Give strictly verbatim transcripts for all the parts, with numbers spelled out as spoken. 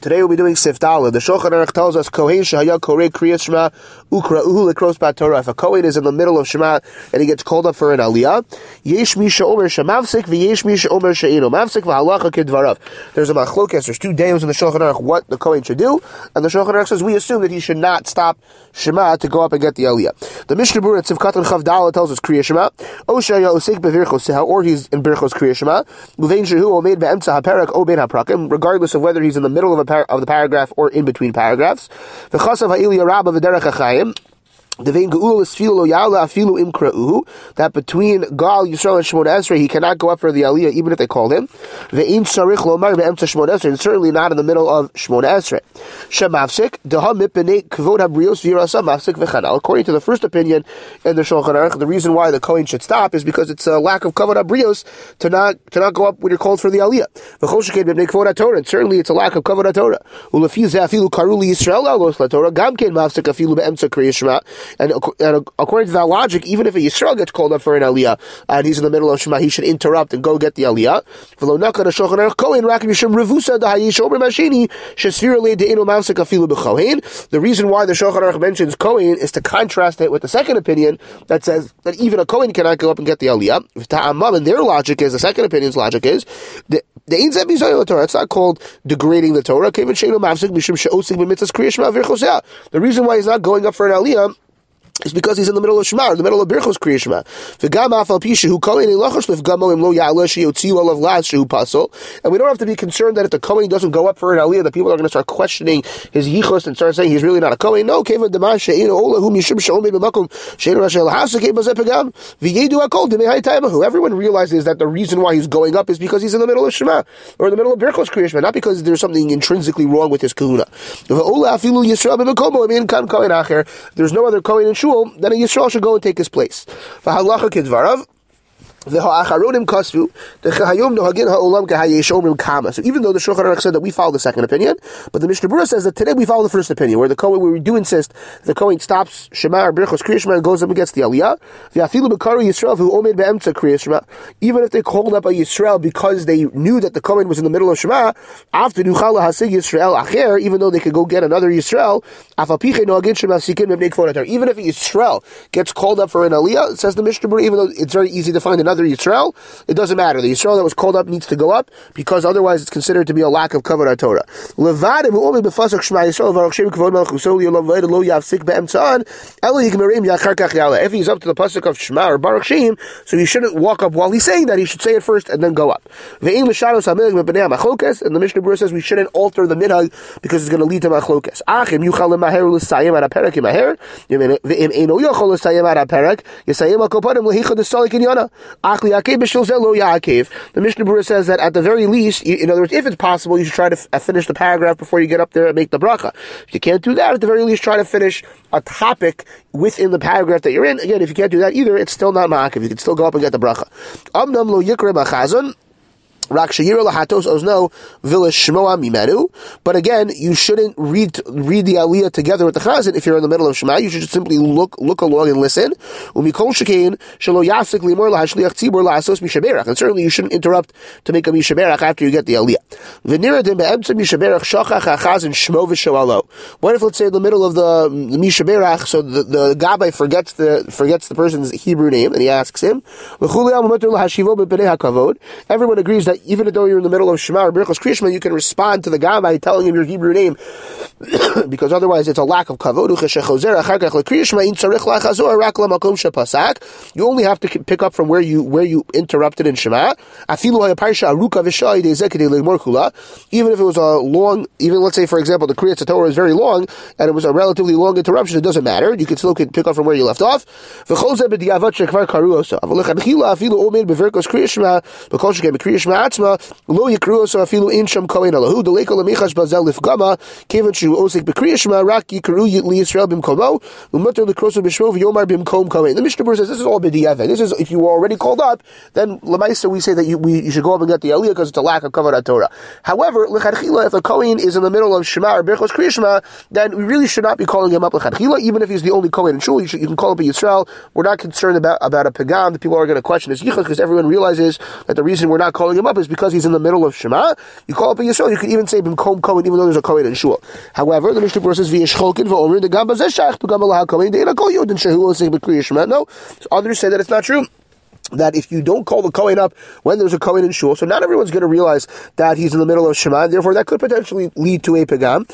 Today we'll be doing Siftala. The Shulchan Aruch tells us Kohen Shehaya Korei Kriyas Shema Ukra'uhu Lekros Bat Torah. If a Kohen is in the middle of Shema and he gets called up for an Aliyah, Yesh Mi She'omer Shemavsik v'Yesh Mi She'omer She'ino Mavsik v'Halacha Kidvarav. There's a machlokes. There's two deos in the Shulchan Aruch what the Kohen should do, and the Shulchan Aruch says we assume that he should not stop Shema to go up and get the Aliyah. The Mishnah Berurah at Sivkat and Chavdala tells us Kriyas Shema O Shehaya Osek B'Virchos Seha, or he's in Birchos Kriyas Shema Uvein Shehu Omeid Be'emtza HaPerak O Bein HaPrakim, regardless of whether he's in the middle of a par- of the paragraph or in between paragraphs. V'chasav ha'iliyah rabba v'derech ha'chayim. That between Gal, Yisrael, and Shemona Esrei, he cannot go up for the Aliyah even if they called him. And certainly not in the middle of Shemona Esrei. According to the first opinion in the Shulchan Aruch, the reason why the Kohen should stop is because it's a lack of Kavod HaBrios to not to not go up when you're called for the Aliyah. And certainly it's a lack of Kavod HaTorah. And, and according to that logic, even if a Yisrael gets called up for an Aliyah and he's in the middle of Shema, he should interrupt and go get the Aliyah. The reason why the Shulchan Aruch mentions Kohen is to contrast it with the second opinion that says that even a Kohen cannot go up and get the Aliyah. And their logic is, the second opinion's logic is, the it's not called degrading the Torah. The reason why he's not going up for an Aliyah is because he's in the middle of Shema, or in the middle of Birchos Kriyas Shema. And we don't have to be concerned that if the Kohen doesn't go up for an Aliyah, that people are going to start questioning his yichus and start saying he's really not a Kohen. No, everyone realizes that the reason why he's going up is because he's in the middle of Shema, or in the middle of Birchos Kriyas Shema, not because there's something intrinsically wrong with his kahuna. There's no other Kohen in Shul, then a Yisrael should go and take his place. V'halacha kidvarav. The ha'acharonim kasvu, the chayom nohagin ha'olam k'hayesh omrim kama. So even though the Shulchan Aruch said that we follow the second opinion, but the Mishnah Berurah says that today we follow the first opinion, where the Kohen, where we do insist the Kohen stops Shema or Birchos Kriyas Shema and goes up and gets the Aliyah. V'afilu b'karu Yisrael who omed be'emtza Kriyas Shema. Even if they called up a Yisrael because they knew that the Kohen was in the middle of Shema, after nuchala hasig Yisrael acher, even though they could go get another Yisrael, afapiche nohagin shemasikim mebnei kvod haTorah. Even if a Yisrael gets called up for an Aliyah, says the Mishnah Berurah, even though it's very easy to find another Yisrael, it doesn't matter. The Yisrael that was called up needs to go up, because otherwise it's considered to be a lack of Kavod HaTorah. If he's up to the pasuk of Shema or Baruch Shem, so he shouldn't walk up while he's saying that. He should say it first and then go up. And the Mishnah Berurah says we shouldn't alter the minhag because it's going to lead to machlokes. The Mishnah Berurah says that at the very least, in other words, if it's possible, you should try to f- finish the paragraph before you get up there and make the bracha. If you can't do that, at the very least, try to finish a topic within the paragraph that you're in. Again, if you can't do that either, it's still not ma'akev. You can still go up and get the bracha. Amnam lo yikra machazon. But again, you shouldn't read read the Aliyah together with the Chazan if you're in the middle of Shema. You should just simply look look along and listen. And certainly you shouldn't interrupt to make a Mishaberach after you get the Aliyah. What if, let's say, in the middle of the, the Mishaberach, so the, the Gabbai forgets the forgets the person's Hebrew name, and he asks him, everyone agrees that even though you're in the middle of Shema or Birchos Kriyas Shema, you can respond to the guy by telling him your Hebrew name, because otherwise it's a lack of kavod. You only have to pick up from where you where you interrupted in Shema. Even if it was a long, even let's say for example the Kriyas Torah is very long and it was a relatively long interruption, it doesn't matter. You can still pick up from where you left off. Lo yikru so afilu in sham kohen alahu deleko lemichash bazel lifgama kevan shu osik b'kriyas shema rak yikru li Yisrael bimkomo u'mutar likrosu b'shmo v'yomar bimkom kohen. The Mishnah Berurah says this is all b'diavad. This is if you were already called up, then lemaisa we say that you we, you should go up and get the aliyah because it's a lack of kavod HaTorah. However, l'chadchila, if a kohen is in the middle of Shema or Birchos Kriyas Shema, then we really should not be calling him up l'chadchila, even if he's the only kohen in shul. You, should, you can call up a Yisrael. We're not concerned about about a pagam. The people are going to question his yichud because everyone realizes that the reason we're not calling him up up is because he's in the middle of Shema. You call up a Yisrael, you could even say B'mkom Kohen, even though there's a Kohen in Shul. However, the Mishnah Berurah says V'yeshcholkin v'omer the Gam Bazeh Shach to Gam Alaha Kohen De'ina Kol Yodin Shehu Oseh B'Kriyas Shema. No, others say that it's not true. That if you don't call the Kohen up when there's a Kohen in Shul, so not everyone's going to realize that he's in the middle of Shema, and therefore that could potentially lead to a Pagam.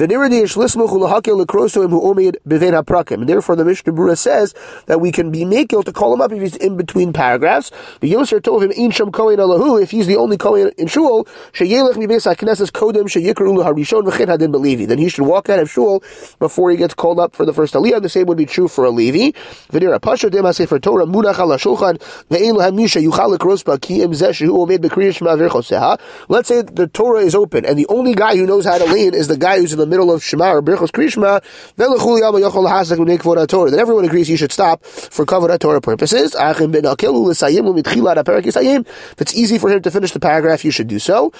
And therefore the Mishnah Berurah says that we can be makil to call him up if he's in between paragraphs. If he's the only Kohen in Shul, then he should walk out of Shul before he gets called up for the first Aliyah. The same would be true for a Levi. Let's say the Torah is open, and the only guy who knows how to lean is the guy who's in the middle of Shema or Birchos Kriya Shema. Then everyone agrees you should stop for Kavod Torah purposes. If it's easy for him to finish the paragraph, you should do so.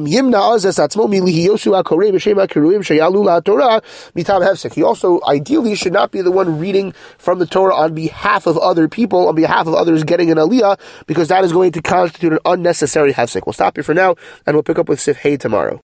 He also ideally should not be the one reading from the Torah on behalf of other people, on behalf of others getting an aliyah, because that is going to constitute an unnecessary hefsek. We'll stop here for now, and we'll pick up with Sif Hay tomorrow.